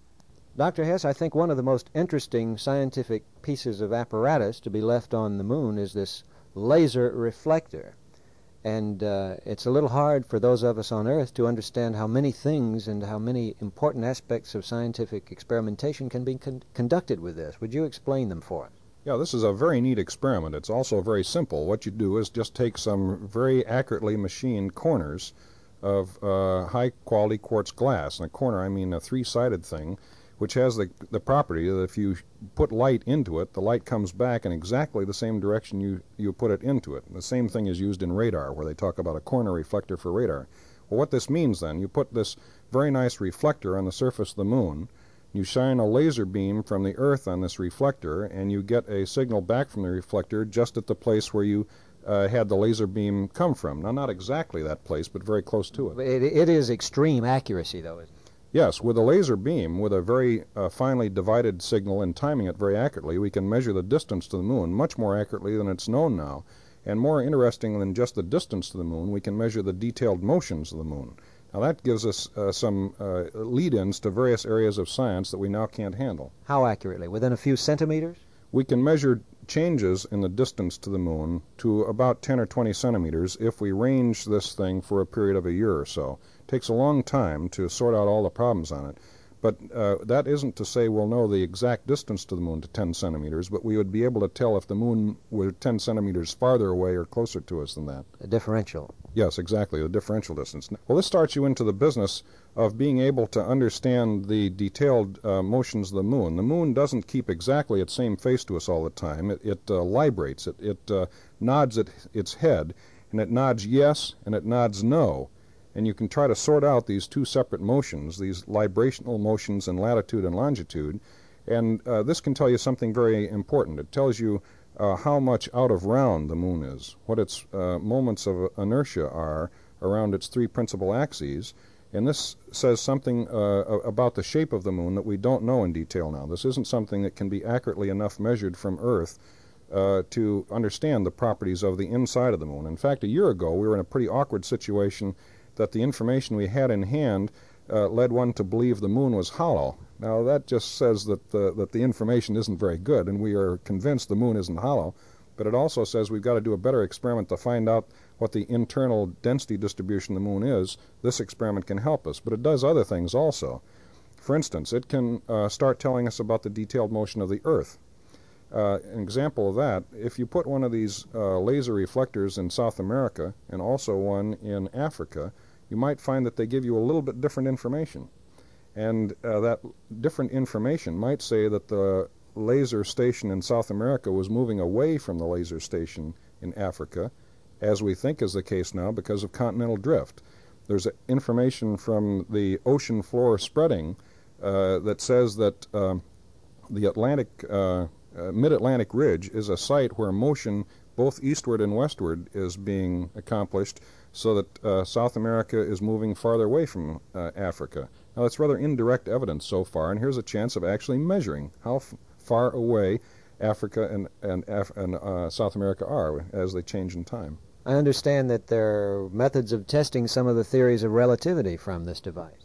Doctor Hess, I think one of the most interesting scientific pieces of apparatus to be left on the moon is this laser reflector. And uh, it's a little hard for those of us on Earth to understand how many things and how many important aspects of scientific experimentation can be con- conducted with this. Would you explain them for us? Yeah, this is a very neat experiment. It's also very simple. What you do is just take some very accurately machined corners of uh, high-quality quartz glass. And a corner, I mean a three-sided thing, which has the, the property that if you put light into it, the light comes back in exactly the same direction you, you put it into it. The same thing is used in radar, where they talk about a corner reflector for radar. Well, what this means then, you put this very nice reflector on the surface of the moon, you shine a laser beam from the Earth on this reflector, and you get a signal back from the reflector just at the place where you uh, had the laser beam come from. Now, not exactly that place, but very close to it. It, it is extreme accuracy, though, isn't it? Yes, with a laser beam, with a very uh, finely divided signal and timing it very accurately, we can measure the distance to the moon much more accurately than it's known now. And more interesting than just the distance to the moon, we can measure the detailed motions of the moon. Now that gives us uh, some uh, lead-ins to various areas of science that we now can't handle. How accurately? Within a few centimeters? We can measure changes in the distance to the moon to about ten or twenty centimeters if we range this thing for a period of a year or so. It takes a long time to sort out all the problems on it. But uh, that isn't to say we'll know the exact distance to the moon to ten centimeters, but we would be able to tell if the moon were ten centimeters farther away or closer to us than that. A differential. Yes, exactly, the differential distance. Well, this starts you into the business of being able to understand the detailed uh, motions of the moon. The moon doesn't keep exactly its same face to us all the time. It, it uh, librates, it, it uh, nods at its head, and it nods yes, and it nods no. And you can try to sort out these two separate motions, these librational motions in latitude and longitude, and uh, this can tell you something very important. It tells you uh, how much out of round the moon is, what its uh, moments of inertia are around its three principal axes, and this says something uh, about the shape of the moon that we don't know in detail now. This isn't something that can be accurately enough measured from Earth uh, to understand the properties of the inside of the moon. In fact, a year ago we were in a pretty awkward situation that the information we had in hand uh, led one to believe the moon was hollow. Now, that just says that the, that the information isn't very good, and we are convinced the moon isn't hollow, but it also says we've got to do a better experiment to find out what the internal density distribution of the moon is. This experiment can help us, but it does other things also. For instance, it can uh, start telling us about the detailed motion of the Earth. Uh, an example of that, if you put one of these uh, laser reflectors in South America and also one in Africa, you might find that they give you a little bit different information. And uh, that different information might say that the laser station in South America was moving away from the laser station in Africa, as we think is the case now because of continental drift. There's information from the ocean floor spreading uh, that says that um, the Atlantic, uh, uh, mid-Atlantic ridge is a site where motion both eastward and westward is being accomplished, so that uh, South America is moving farther away from uh, Africa. Now, that's rather indirect evidence so far, and here's a chance of actually measuring how f far away Africa and, and, Af and uh, South America are as they change in time. I understand that there are methods of testing some of the theories of relativity from this device.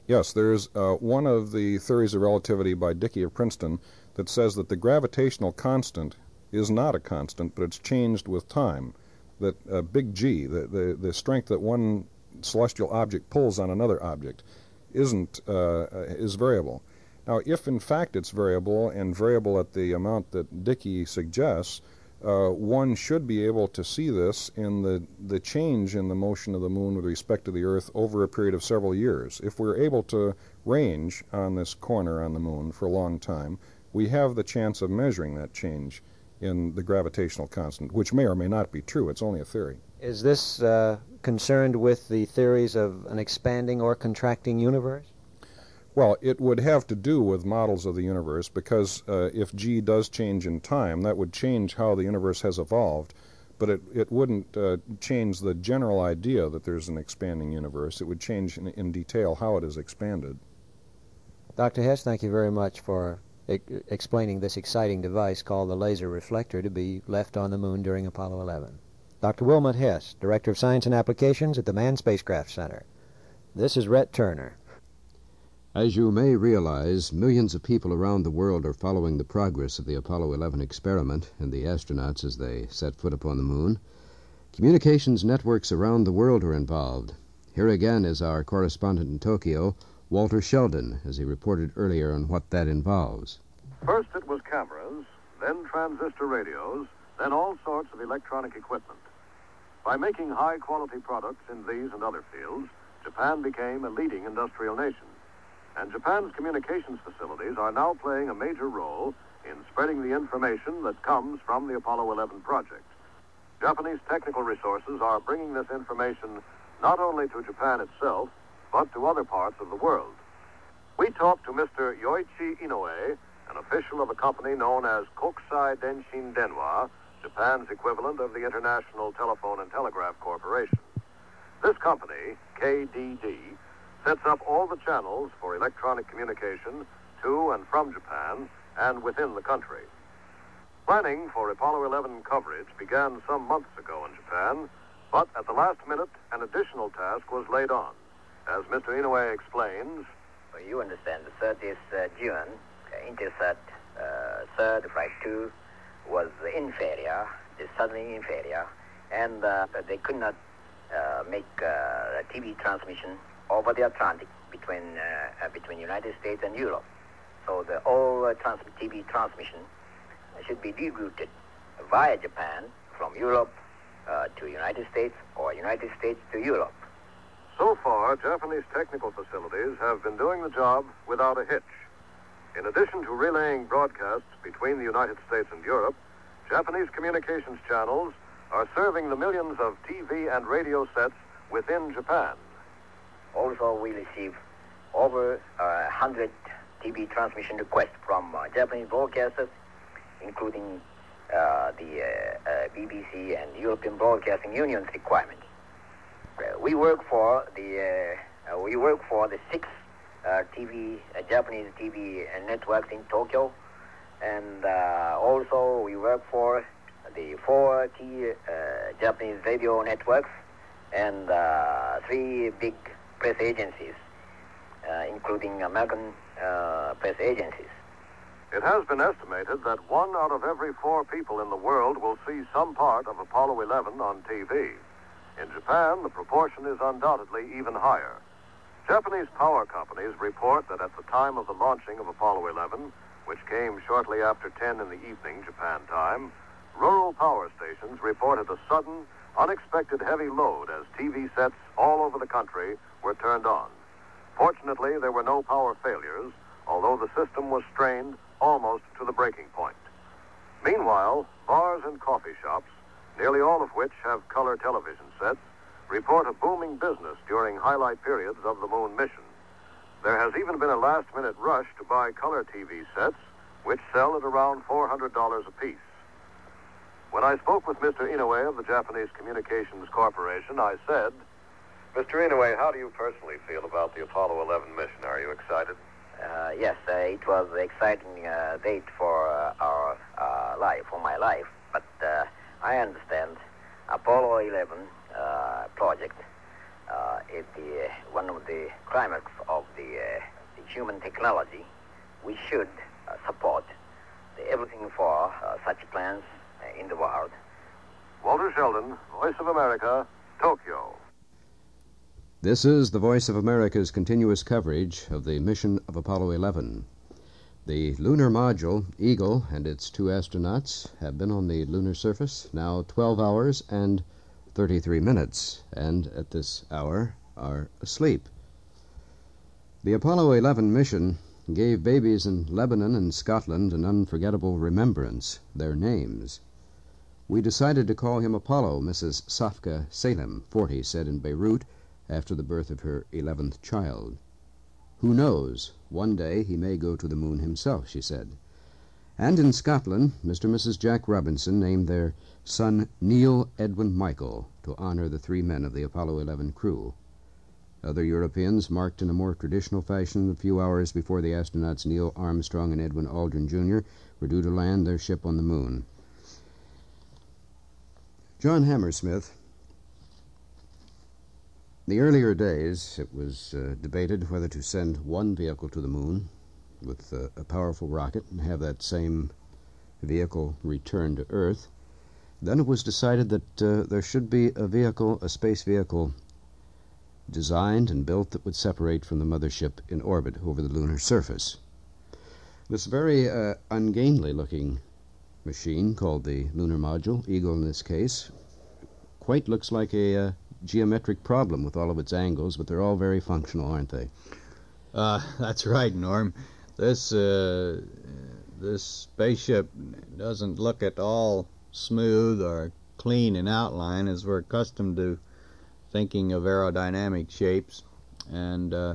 Yes, there's uh, one of the theories of relativity by Dickey of Princeton that says that the gravitational constant is not a constant, but it's changed with time. That uh, big G, the, the, the strength that one celestial object pulls on another object, isn't uh, is variable. Now, if in fact it's variable, and variable at the amount that Dickey suggests, uh, one should be able to see this in the, the change in the motion of the moon with respect to the Earth over a period of several years. If we're able to range on this corner on the moon for a long time, we have the chance of measuring that change in the gravitational constant, which may or may not be true. It's only a theory. Is this uh, concerned with the theories of an expanding or contracting universe? Well, it would have to do with models of the universe, because uh, if G does change in time, that would change how the universe has evolved, but it, it wouldn't uh, change the general idea that there's an expanding universe. It would change in, in detail how it is expanded. Doctor Hess, thank you very much for e- explaining this exciting device called the laser reflector to be left on the moon during Apollo eleven. Doctor Wilmot Hess, Director of Science and Applications at the Manned Spacecraft Center. This is Rhett Turner. As you may realize, millions of people around the world are following the progress of the Apollo eleven experiment and the astronauts as they set foot upon the moon. Communications networks around the world are involved. Here again is our correspondent in Tokyo, Walter Sheldon, as he reported earlier on what that involves. First it was cameras, then transistor radios, then all sorts of electronic equipment. By making high-quality products in these and other fields, Japan became a leading industrial nation. And Japan's communications facilities are now playing a major role in spreading the information that comes from the Apollo eleven project. Japanese technical resources are bringing this information not only to Japan itself, but to other parts of the world. We talked to Mister Yoichi Inoue, an official of a company known as Kokusai Denshin Denwa, Japan's equivalent of the International Telephone and Telegraph Corporation. This company, K D D, sets up all the channels for electronic communication to and from Japan and within the country. Planning for Apollo eleven coverage began some months ago in Japan, but at the last minute, an additional task was laid on. As Mister Inoue explains, well, you understand, the thirtieth uh, June, uh, Intelsat uh, third Flight two was inferior, is suddenly inferior, and uh, they could not uh, make uh, a T V transmission over the Atlantic between uh, uh, between United States and Europe. So the all uh, trans- T V transmission should be rerouted via Japan from Europe uh, to United States or United States to Europe. So far, Japanese technical facilities have been doing the job without a hitch. In addition to relaying broadcasts between the United States and Europe, Japanese communications channels are serving the millions of T V and radio sets within Japan. Also, we receive over uh, one hundred T V transmission requests from uh, Japanese broadcasters, including uh, the uh, uh, B B C and European Broadcasting Union's requirements. Uh, we work for the uh, uh, we work for the six uh, T V uh, Japanese T V networks in Tokyo, and uh, also we work for the four T uh, Japanese radio networks and uh, three big press agencies, uh, including American uh, press agencies. It has been estimated that one out of every four people in the world will see some part of Apollo eleven on T V. In Japan, the proportion is undoubtedly even higher. Japanese power companies report that at the time of the launching of Apollo eleven, which came shortly after ten in the evening, Japan time, rural power stations reported a sudden, unexpected heavy load as T V sets all over the country were turned on. Fortunately, there were no power failures, although the system was strained almost to the breaking point. Meanwhile, bars and coffee shops, nearly all of which have color television sets, report a booming business during highlight periods of the moon mission. There has even been a last-minute rush to buy color T V sets, which sell at around four hundred dollars apiece. When I spoke with Mister Inoue of the Japanese Communications Corporation, I said, Mister Inoue, how do you personally feel about the Apollo eleven mission? Are you excited? Uh, yes, uh, it was an exciting uh, date for uh, our uh, life, for my life. But uh, I understand Apollo eleven uh, project uh, is the one of the climax of the human technology, we should uh, support the, everything for uh, such plans uh, in the world. Walter Sheldon, Voice of America, Tokyo. This is the Voice of America's continuous coverage of the mission of Apollo eleven. The lunar module, Eagle, and its two astronauts have been on the lunar surface now twelve hours and thirty-three minutes, and at this hour are asleep. The Apollo eleven mission gave babies in Lebanon and Scotland an unforgettable remembrance, their names. We decided to call him Apollo, Missus Safka Salem, forty, said in Beirut after the birth of her eleventh child. Who knows? One day he may go to the moon himself, she said. And in Scotland, Mister and Missus Jack Robinson named their son Neil Edwin Michael to honor the three men of the Apollo eleven crew. Other Europeans marked in a more traditional fashion a few hours before the astronauts Neil Armstrong and Edwin Aldrin Junior were due to land their ship on the moon. John Hammersmith, in the earlier days, it was uh, debated whether to send one vehicle to the moon with uh, a powerful rocket and have that same vehicle return to Earth. Then it was decided that uh, there should be a vehicle, a space vehicle, designed and built that would separate from the mothership in orbit over the lunar surface. This very uh, ungainly-looking machine, called the lunar module, Eagle in this case, quite looks like a uh, geometric problem with all of its angles, but they're all very functional, aren't they? Uh, that's right, Norm. This uh, this spaceship doesn't look at all smooth or clean in outline, as we're accustomed to thinking of aerodynamic shapes, and uh,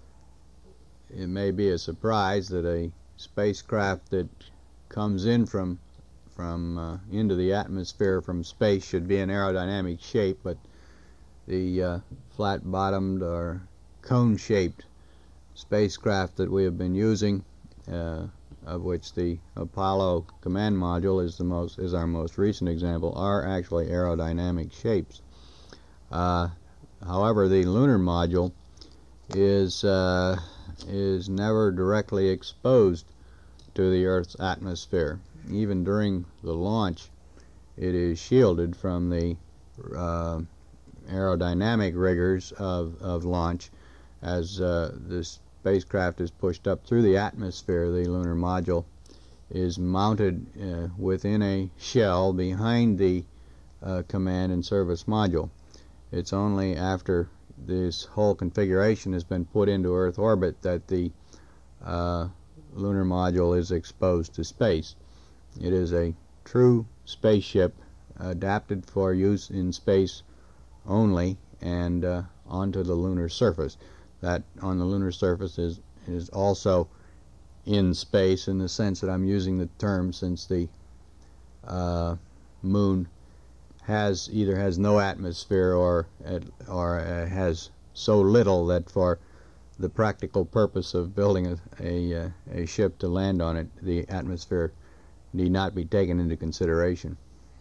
it may be a surprise that a spacecraft that comes in from from uh, into the atmosphere from space should be an aerodynamic shape, but the uh, flat-bottomed or cone-shaped spacecraft that we have been using, uh, of which the Apollo command module is the most is our most recent example, are actually aerodynamic shapes. Uh, however, the lunar module is uh, is never directly exposed to the Earth's atmosphere. Even during the launch, it is shielded from the uh, aerodynamic rigors of, of launch. As uh, the spacecraft is pushed up through the atmosphere, the lunar module is mounted uh, within a shell behind the uh, command and service module. It's only after this whole configuration has been put into Earth orbit that the uh, lunar module is exposed to space. It is a true spaceship adapted for use in space only, and uh, onto the lunar surface. That on the lunar surface is is also in space, in the sense that I'm using the term, since the uh, moon has either has no atmosphere or or uh, has so little that for the practical purpose of building a a, a ship to land on it, the atmosphere need not be taken into consideration.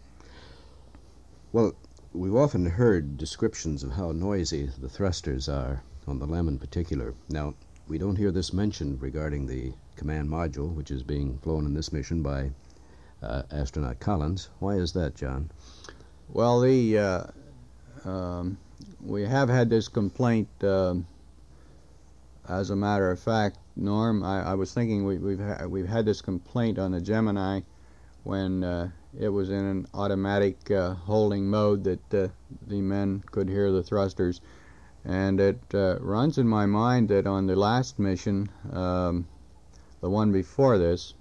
Well, we've often heard descriptions of how noisy the thrusters are, on the LEM in particular. Now, we don't hear this mentioned regarding the command module, which is being flown in this mission by uh, astronaut Collins. Why is that, John? Well, the uh, um, we have had this complaint. Uh, as a matter of fact, Norm, I, I was thinking we, we've ha we've had this complaint on the Gemini when uh, it was in an automatic uh, holding mode, that uh, the men could hear the thrusters, and it uh, runs in my mind that on the last mission, um, the one before this,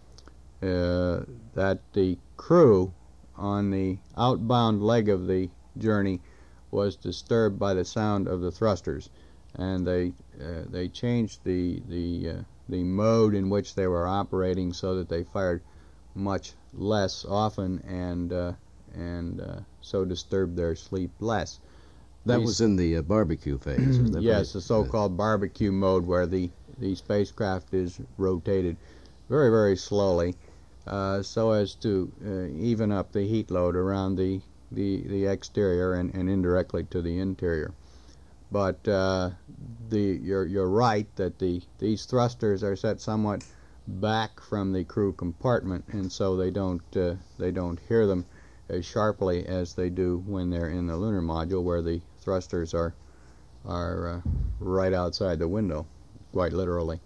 uh, that the crew on the outbound leg of the journey was disturbed by the sound of the thrusters, and they uh, they changed the the uh, the mode in which they were operating so that they fired much less often, and uh, and uh, so disturbed their sleep less. That These, was in the uh, barbecue phase. Is that yes, right? the so-called barbecue mode, where the the spacecraft is rotated very very slowly, uh, so as to uh, even up the heat load around the the the exterior and, and indirectly to the interior. but uh, the you're you're right that the these thrusters are set somewhat back from the crew compartment, and so they don't uh, they don't hear them as sharply as they do when they're in the lunar module, where the thrusters are are uh, right outside the window, quite literally.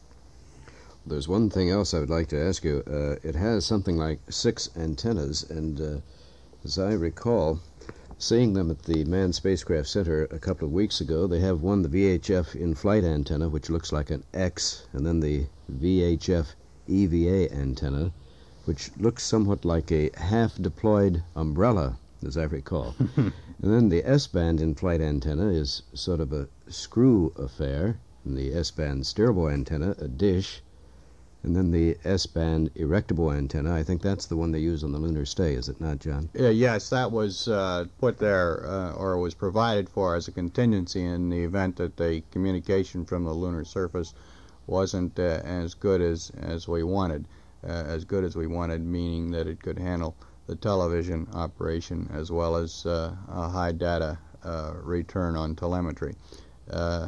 There's one thing else I would like to ask you. Uh, it has something like six antennas, and uh, as I recall, seeing them at the Manned Spacecraft Center a couple of weeks ago, they have one, the V H F in-flight antenna, which looks like an X, and then the V H F E V A antenna, which looks somewhat like a half-deployed umbrella, as I recall. And then the S-band in-flight antenna is sort of a screw affair, and the S-band steerable antenna, a dish, and then the S-band erectable antenna, I think that's the one they use on the lunar stay, is it not, John? Yeah, yes, that was uh, put there, uh, or was provided for as a contingency in the event that the communication from the lunar surface wasn't uh, as good as, as we wanted. Uh, as good as we wanted, meaning that it could handle the television operation as well as uh, a high data uh, return on telemetry. Uh,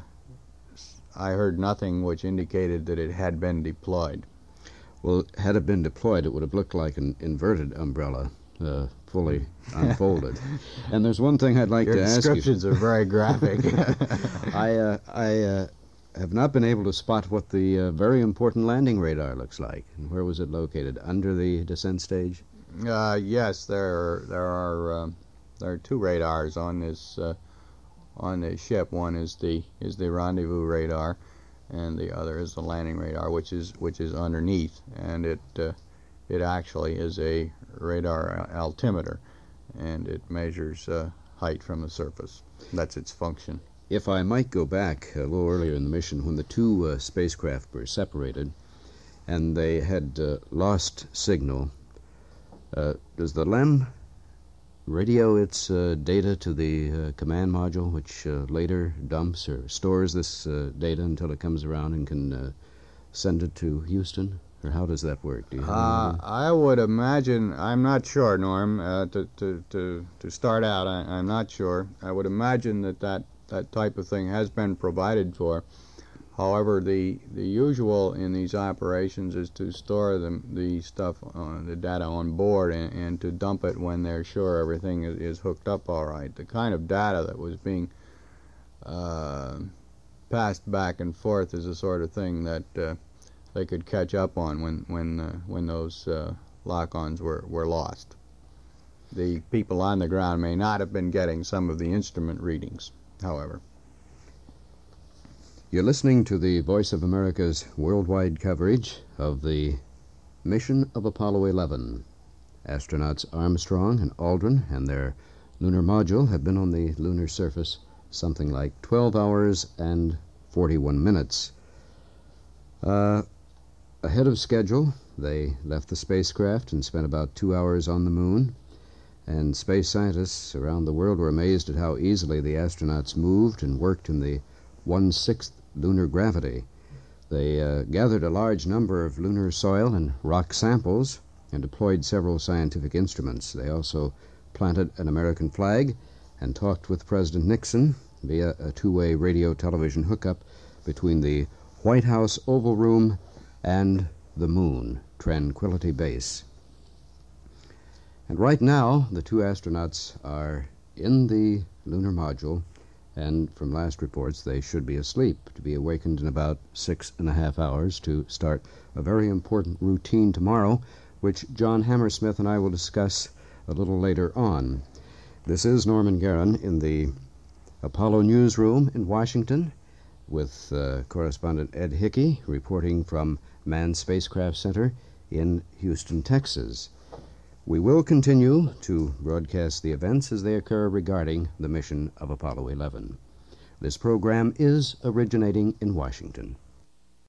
I heard nothing which indicated that it had been deployed. Well, had it been deployed, it would have looked like an inverted umbrella, uh, fully unfolded. And there's one thing I'd like Your to ask you. Your descriptions are very graphic. I, uh, I uh, have not been able to spot what the uh, very important landing radar looks like. And where was it located? Under the descent stage? Uh, yes, there there are uh, there are two radars on this uh, on this ship. One is the is the rendezvous radar, and the other is the landing radar, which is which is underneath, and it uh, it actually is a radar altimeter, and it measures uh, height from the surface. That's its function. If I might go back a little earlier in the mission, when the two uh, spacecraft were separated, and they had uh, lost signal, uh, does the L E M radio its uh, data to the uh, command module, which uh, later dumps or stores this uh, data until it comes around and can uh, send it to Houston? Or how does that work? Do you have uh, any I would imagine, I'm not sure, Norm, uh, to, to, to, to start out, I, I'm not sure. I would imagine that, that that type of thing has been provided for. However, the the usual in these operations is to store the, the stuff, uh, the data on board, and, and to dump it when they're sure everything is, is hooked up all right. The kind of data that was being uh, passed back and forth is the sort of thing that uh, they could catch up on when when uh, when those uh, lock-ons were, were lost. The people on the ground may not have been getting some of the instrument readings, however. You're listening to the Voice of America's worldwide coverage of the mission of Apollo eleven. Astronauts Armstrong and Aldrin and their lunar module have been on the lunar surface something like twelve hours and forty-one minutes. Uh, ahead of schedule, they left the spacecraft and spent about two hours on the moon, and space scientists around the world were amazed at how easily the astronauts moved and worked in the one-sixth lunar gravity. They uh, gathered a large number of lunar soil and rock samples and deployed several scientific instruments. They also planted an American flag and talked with President Nixon via a two-way radio-television hookup between the White House Oval Room and the moon, Tranquility Base. And right now, the two astronauts are in the lunar module, and from last reports, they should be asleep, to be awakened in about six and a half hours to start a very important routine tomorrow, which John Hammersmith and I will discuss a little later on. This is Norman Guerin in the Apollo newsroom in Washington with uh, correspondent Ed Hickey reporting from Manned Spacecraft Center in Houston, Texas. We will continue to broadcast the events as they occur regarding the mission of Apollo eleven. This program is originating in Washington.